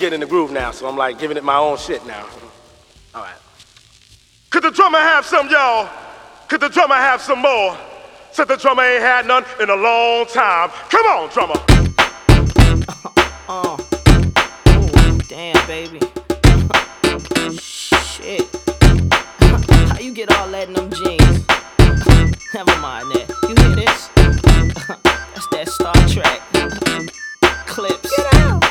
getting in the groove now, so I'm like giving it my own shit now. All right. Could the drummer have some, y'all? Could the drummer have some more? Said the drummer ain't had none in a long time. Come on, drummer. Oh, damn, baby. Shit. How you get all that in them jeans? Never mind that. You hear this? That's that Star Trek. Clips. Get out.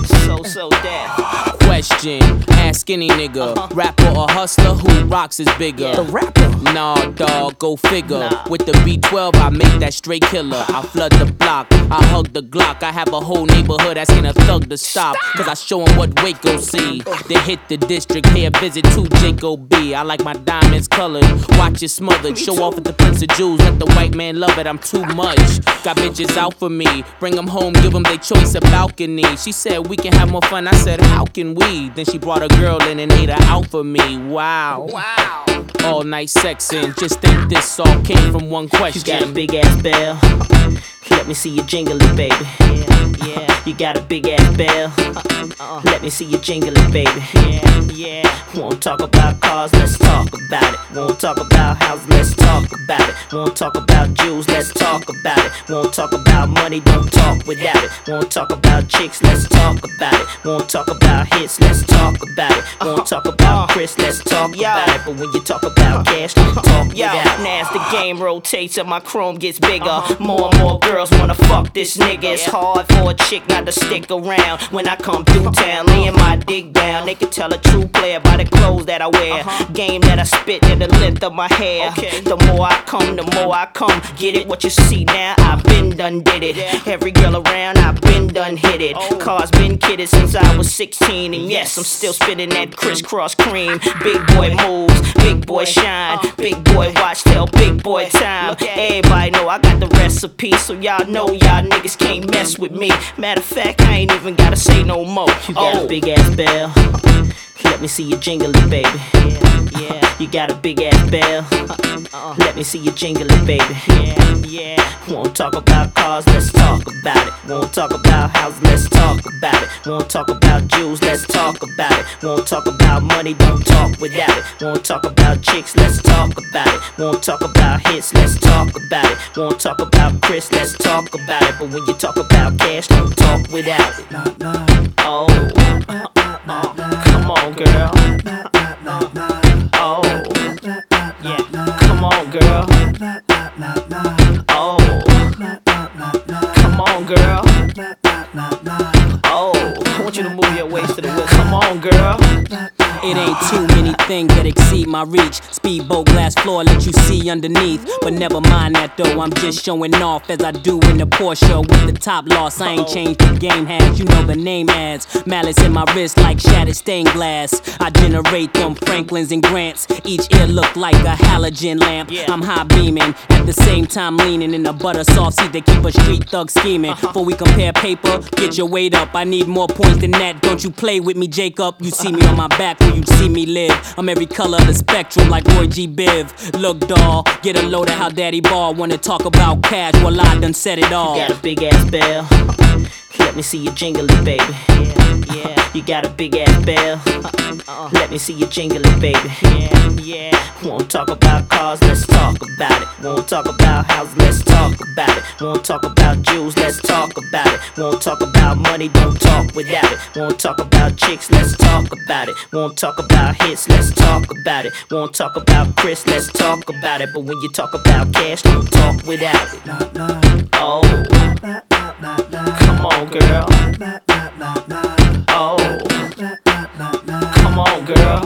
So that. Question, ask any nigga, rapper or hustler, who rocks is bigger? Yeah. The rapper. Nah, dog, go figure. Nah. With the B12, I make that straight killer. I flood the block, I hug the Glock. I have a whole neighborhood asking a thug to stop. Cause I show 'em what Waco see. They hit the district, pay a visit to Jacob B. I like my diamonds colored, watch it smothered. Show off at the Prince of Jewels, let the white man love it, I'm too much. Got bitches out for me, bring them home, give them their choice of balcony. She said we can have more fun, I said how can we? Then she brought a girl in and ate her out for me, wow. All night sexing, just think this all came from one question. You got a big ass bell, let me see you jingle it, baby. Yeah. You got a big ass bell, let me see you jingle it, baby. Yeah. Won't talk about cars, let's talk about it. Won't talk about houses, let's talk about it. Won't talk about jewels, let's talk about it. Won't talk about money, don't talk without it. Won't talk about chicks, let's talk about it. Won't talk about hits, let's talk about it. Won't talk about Chris, let's talk about it. But when you talk about cash, don't talk without it. Now as the game rotates and my chrome gets bigger, more and more girls wanna fuck this nigga. It's hard for a chick not to stick around. When I come through town, laying my dick down, they can tell a true player by the clothes that I wear. Game that I spit and the length of my hair. The more I come, the more I come. Get it what you see now, I've been done did it. Every girl around, I've been done hit it. Cars been kidded since I was 16. And yes, I'm still spitting that crisscross cream. Big boy moves, big boy shine. Big boy watch, tell big boy time. Everybody know I got the recipe, so y'all know y'all niggas can't mess with me. Matter of fact, I ain't even gotta say no more. You got a big ass bell, let me see you jingle it, baby. Yeah. You got a big ass bell, let me see you jingle it, baby. Yeah. Won't talk about cars, let's talk about it. Won't talk about houses, let's talk about it. Won't talk about jewels, let's talk about it. Won't talk about money, don't talk without it. Won't talk about chicks, let's talk about it. Won't talk about hits, let's talk about it. Won't talk about Chris, let's talk about it. But when you talk about cash, don't talk without it. Oh, come on, girl. Oh, yeah, come on, girl. Oh, come on, girl. Oh, I want you to move your waist to the wheel. Come on, girl. It ain't too many things that exceed my reach. Speedboat glass floor let you see underneath. But never mind that though, I'm just showing off as I do in the Porsche with the top loss. I ain't changed the game has, you know the name has. Malice in my wrist like shattered stained glass. I generate them Franklins and Grants. Each ear look like a halogen lamp. I'm high beaming, at the same time leaning in a butter soft seat that keep a street thug scheming. Before we compare paper, get your weight up. I need more points than that. Don't you play with me, Jacob. You see me on my back where you'd see me live. I'm every color of the spectrum like Roy G. Biv. Look, doll, get a load of how daddy ball. Wanna talk about cash, well I done said it all. You got a big ass bell, let me see you jingle it, baby. Yeah. You got a big ass bell, let me see you jingle it, baby. Yeah. Won't talk about cars, let's talk about it. Won't talk about houses, let's talk about it. Won't talk about jewels, let's talk about it. Won't talk about money, don't talk without it. Won't talk about chicks, let's talk about it. Won't talk about hits, let's talk about it. Won't talk about Chris, let's talk about it. But when you talk about cash, don't talk without it. Oh, come on, girl. Oh, come on, girl.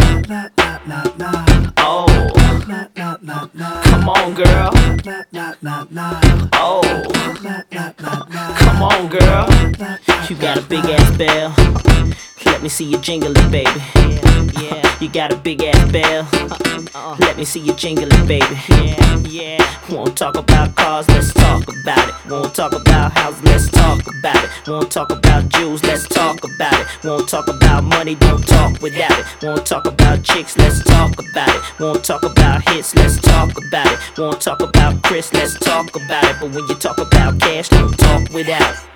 Oh, come on, girl. Oh, come on, girl. You got a big ass bell, let me see you jingle it, baby. Yeah. You got a big ass bell, let me see you jingle it, baby. Yeah. Won't talk about cars, let's talk about it. Won't talk about houses, let's talk about it. Won't talk about jewels, let's talk about it. Won't talk about money, don't talk without it. Won't talk about chicks, let's talk about it. Won't talk about hits, let's talk about it. Won't talk about Chris, let's talk about it. But when you talk about cash, don't talk without it.